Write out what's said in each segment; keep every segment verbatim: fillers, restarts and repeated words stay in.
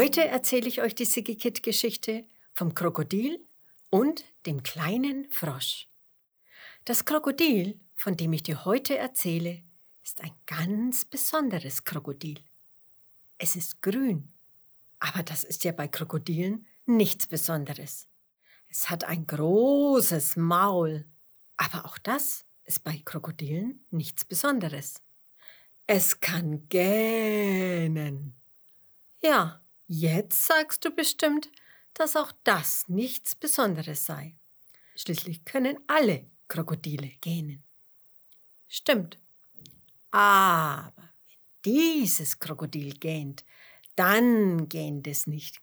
Heute erzähle ich euch die Siggi Kid-Geschichte vom Krokodil und dem kleinen Frosch. Das Krokodil, von dem ich dir heute erzähle, ist ein ganz besonderes Krokodil. Es ist grün, aber das ist ja bei Krokodilen nichts Besonderes. Es hat ein großes Maul, aber auch das ist bei Krokodilen nichts Besonderes. Es kann gähnen. Ja, jetzt sagst du bestimmt, dass auch das nichts Besonderes sei. Schließlich können alle Krokodile gähnen. Stimmt. Aber wenn dieses Krokodil gähnt, dann gähnt es nicht.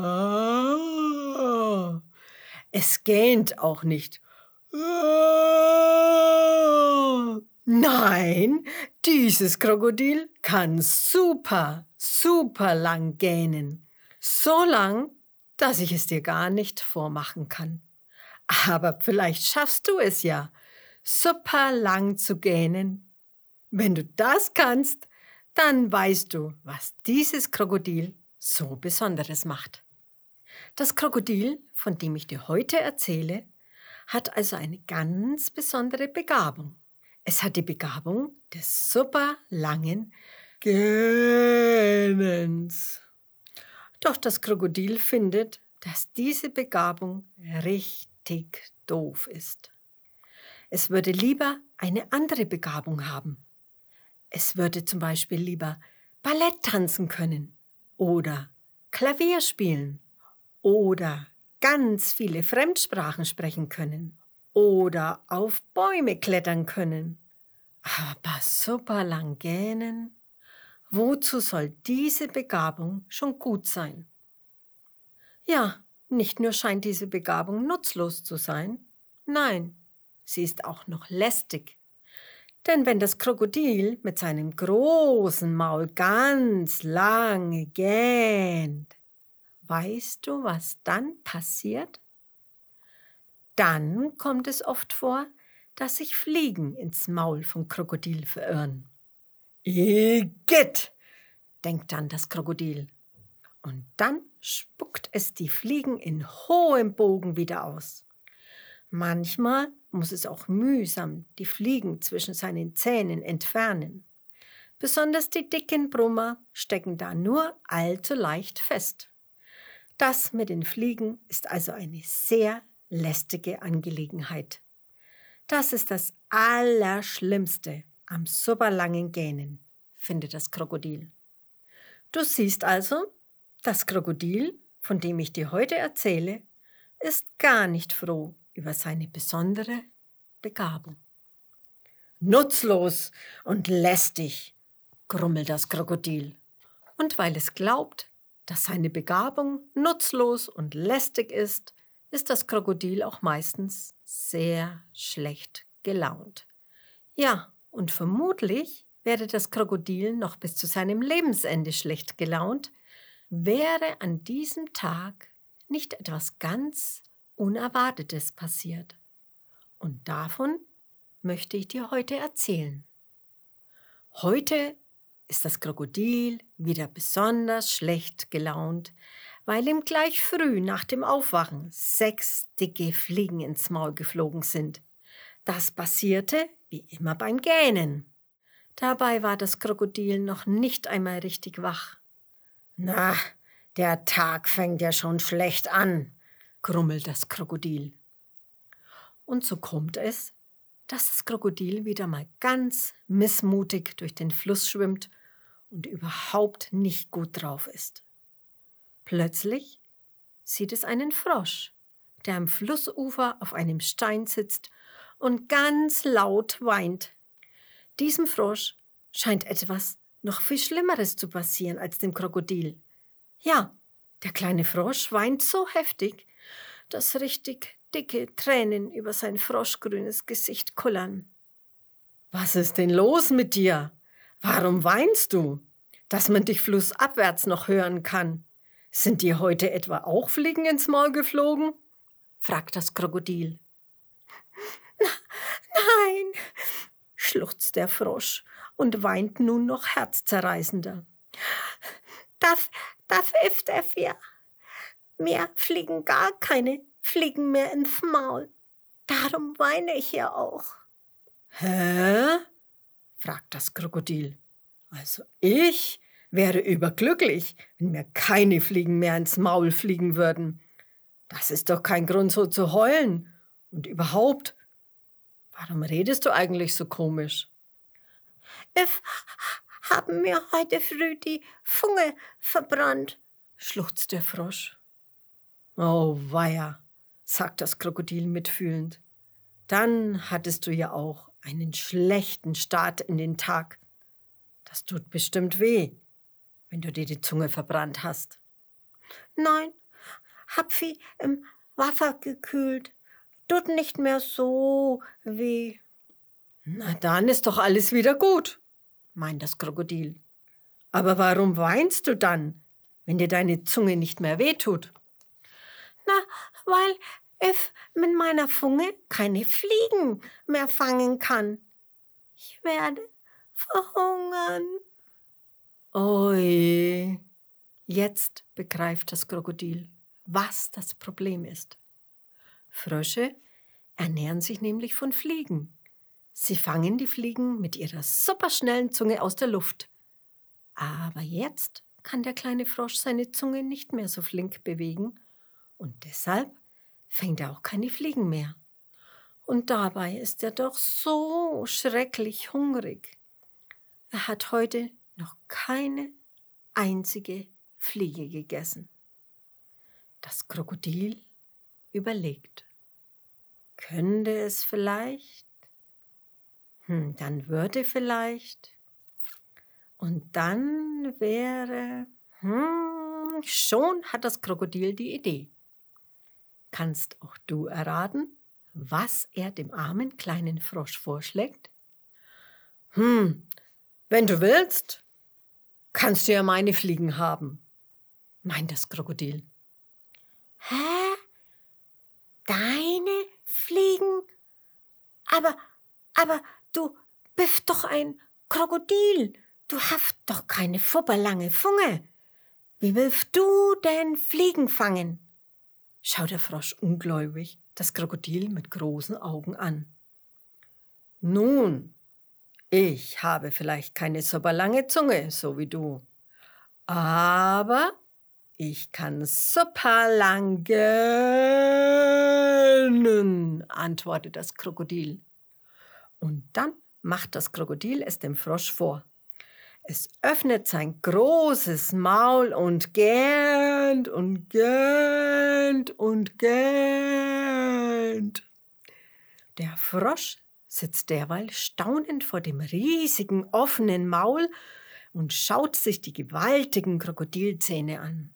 Ja. Es gähnt auch nicht. Ja. Nein, dieses Krokodil kann super, super lang gähnen. So lang, dass ich es dir gar nicht vormachen kann. Aber vielleicht schaffst du es ja, super lang zu gähnen. Wenn du das kannst, dann weißt du, was dieses Krokodil so Besonderes macht. Das Krokodil, von dem ich dir heute erzähle, hat also eine ganz besondere Begabung. Es hat die Begabung des super langen Gähnens. Doch das Krokodil findet, dass diese Begabung richtig doof ist. Es würde lieber eine andere Begabung haben. Es würde zum Beispiel lieber Ballett tanzen können oder Klavier spielen oder ganz viele Fremdsprachen sprechen können oder auf Bäume klettern können. Aber super lang gähnen? Wozu soll diese Begabung schon gut sein? Ja, nicht nur scheint diese Begabung nutzlos zu sein, nein, sie ist auch noch lästig. Denn wenn das Krokodil mit seinem großen Maul ganz lange gähnt, weißt du, was dann passiert? Dann kommt es oft vor, dass sich Fliegen ins Maul vom Krokodil verirren. Igitt, denkt dann das Krokodil. Und dann spuckt es die Fliegen in hohem Bogen wieder aus. Manchmal muss es auch mühsam die Fliegen zwischen seinen Zähnen entfernen. Besonders die dicken Brummer stecken da nur allzu leicht fest. Das mit den Fliegen ist also eine sehr lästige Angelegenheit. Das ist das Allerschlimmste am superlangen Gähnen, findet das Krokodil. Du siehst also, das Krokodil, von dem ich dir heute erzähle, ist gar nicht froh über seine besondere Begabung. Nutzlos und lästig, grummelt das Krokodil. Und weil es glaubt, dass seine Begabung nutzlos und lästig ist, ist das Krokodil auch meistens sehr schlecht gelaunt. Ja, und vermutlich wäre das Krokodil noch bis zu seinem Lebensende schlecht gelaunt, wäre an diesem Tag nicht etwas ganz Unerwartetes passiert. Und davon möchte ich dir heute erzählen. Heute ist das Krokodil wieder besonders schlecht gelaunt, weil ihm gleich früh nach dem Aufwachen sechs dicke Fliegen ins Maul geflogen sind. Das passierte wie immer beim Gähnen. Dabei war das Krokodil noch nicht einmal richtig wach. »Na, der Tag fängt ja schon schlecht an«, grummelt das Krokodil. Und so kommt es, dass das Krokodil wieder mal ganz missmutig durch den Fluss schwimmt und überhaupt nicht gut drauf ist. Plötzlich sieht es einen Frosch, der am Flussufer auf einem Stein sitzt und ganz laut weint. Diesem Frosch scheint etwas noch viel Schlimmeres zu passieren als dem Krokodil. Ja, der kleine Frosch weint so heftig, dass richtig dicke Tränen über sein froschgrünes Gesicht kullern. »Was ist denn los mit dir? Warum weinst du? Dass man dich flussabwärts noch hören kann. Sind dir heute etwa auch Fliegen ins Maul geflogen?« fragt das Krokodil. »Nein«, schluchzt der Frosch und weint nun noch herzzerreißender. Das, das ist es ja. Mir fliegen gar keine Fliegen mehr ins Maul. Darum weine ich ja auch. Hä? Fragt das Krokodil. Also ich wäre überglücklich, wenn mir keine Fliegen mehr ins Maul fliegen würden. Das ist doch kein Grund, so zu heulen. Und überhaupt, warum redest du eigentlich so komisch? Es haben mir heute früh die Zunge verbrannt, schluchzt der Frosch. Oh weia, sagt das Krokodil mitfühlend. Dann hattest du ja auch einen schlechten Start in den Tag. Das tut bestimmt weh, wenn du dir die Zunge verbrannt hast. Nein, hab sie im Wasser gekühlt. Tut nicht mehr so weh. Na dann ist doch alles wieder gut, meint das Krokodil. Aber warum weinst du dann, wenn dir deine Zunge nicht mehr wehtut? Na, weil ich mit meiner Zunge keine Fliegen mehr fangen kann. Ich werde verhungern. Ui, jetzt begreift das Krokodil, was das Problem ist. Frösche ernähren sich nämlich von Fliegen. Sie fangen die Fliegen mit ihrer superschnellen Zunge aus der Luft. Aber jetzt kann der kleine Frosch seine Zunge nicht mehr so flink bewegen und deshalb fängt er auch keine Fliegen mehr. Und dabei ist er doch so schrecklich hungrig. Er hat heute noch keine einzige Fliege gegessen. Das Krokodil überlegt. Könnte es vielleicht? Hm, dann würde vielleicht. Und dann wäre. Hm, schon hat das Krokodil die Idee. Kannst auch du erraten, was er dem armen kleinen Frosch vorschlägt? Hm, wenn du willst, kannst du ja meine Fliegen haben, meint das Krokodil. Hä? Deine Fliegen? Aber, aber du bist doch ein Krokodil. Du hast doch keine fupperlange Zunge. Wie willst du denn Fliegen fangen? Schaut der Frosch ungläubig das Krokodil mit großen Augen an. Nun, ich habe vielleicht keine superlange Zunge, so wie du. Aber ich kann super lang gähnen, antwortet das Krokodil. Und dann macht das Krokodil es dem Frosch vor. Es öffnet sein großes Maul und gähnt und gähnt und gähnt. Der Frosch sitzt derweil staunend vor dem riesigen offenen Maul und schaut sich die gewaltigen Krokodilzähne an.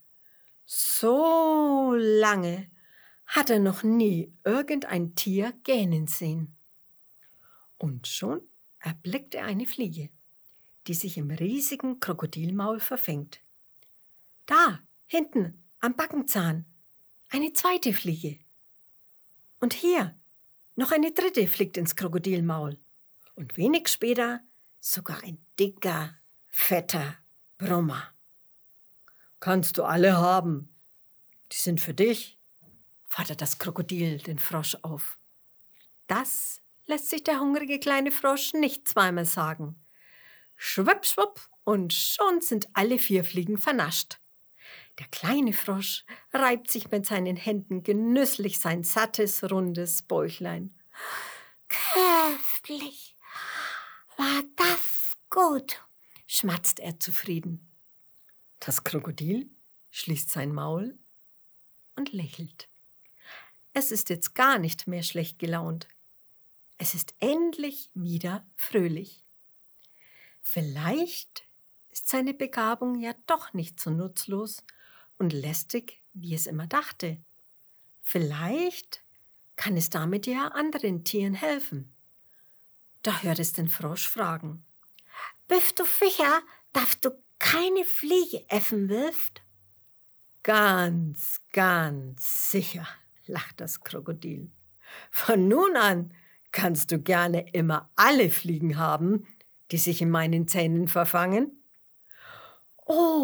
So lange hat er noch nie irgendein Tier gähnen sehen. Und schon erblickt er eine Fliege, die sich im riesigen Krokodilmaul verfängt. Da, hinten, am Backenzahn, eine zweite Fliege. Und hier, noch eine dritte fliegt ins Krokodilmaul. Und wenig später sogar ein dicker, fetter Brummer. Kannst du alle haben. Die sind für dich, fordert das Krokodil den Frosch auf. Das lässt sich der hungrige kleine Frosch nicht zweimal sagen. Schwupp, schwupp, und schon sind alle vier Fliegen vernascht. Der kleine Frosch reibt sich mit seinen Händen genüsslich sein sattes, rundes Bäuchlein. Köstlich, war das gut, schmatzt er zufrieden. Das Krokodil schließt sein Maul und lächelt. Es ist jetzt gar nicht mehr schlecht gelaunt. Es ist endlich wieder fröhlich. Vielleicht ist seine Begabung ja doch nicht so nutzlos und lästig, wie es immer dachte. Vielleicht kann es damit ja anderen Tieren helfen. Da hört es den Frosch fragen. Bist du sicher, dass du keine Fliege essen willst? Ganz, ganz sicher, lacht das Krokodil. Von nun an kannst du gerne immer alle Fliegen haben, die sich in meinen Zähnen verfangen. Oh,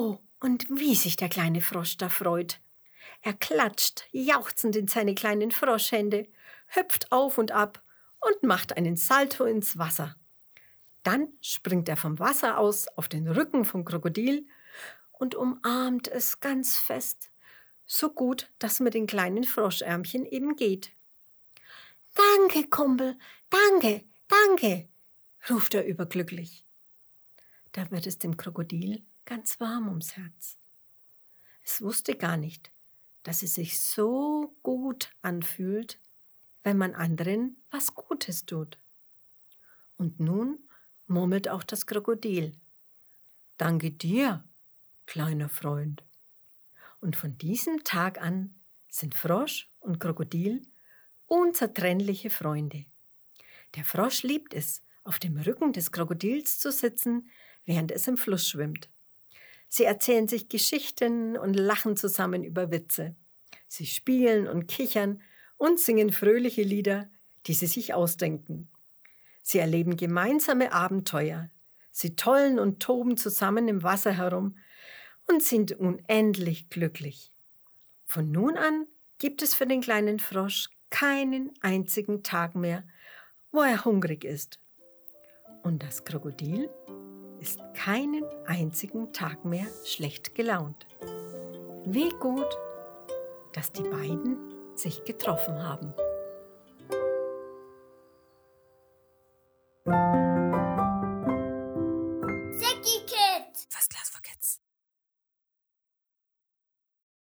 Und wie sich der kleine Frosch da freut. Er klatscht jauchzend in seine kleinen Froschhände, hüpft auf und ab und macht einen Salto ins Wasser. Dann springt er vom Wasser aus auf den Rücken vom Krokodil und umarmt es ganz fest, so gut, dass mit den kleinen Froschärmchen eben geht. »Danke, Kumpel, danke, danke«, ruft er überglücklich. Da wird es dem Krokodil ganz warm ums Herz. Es wusste gar nicht, dass es sich so gut anfühlt, wenn man anderen was Gutes tut. Und nun murmelt auch das Krokodil: »Danke dir, kleiner Freund.« Und von diesem Tag an sind Frosch und Krokodil unzertrennliche Freunde. Der Frosch liebt es, auf dem Rücken des Krokodils zu sitzen, während es im Fluss schwimmt. Sie erzählen sich Geschichten und lachen zusammen über Witze. Sie spielen und kichern und singen fröhliche Lieder, die sie sich ausdenken. Sie erleben gemeinsame Abenteuer. Sie tollen und toben zusammen im Wasser herum und sind unendlich glücklich. Von nun an gibt es für den kleinen Frosch keinen einzigen Tag mehr, wo er hungrig ist. Und das Krokodil ist keinen einzigen Tag mehr schlecht gelaunt. Wie gut, dass die beiden sich getroffen haben.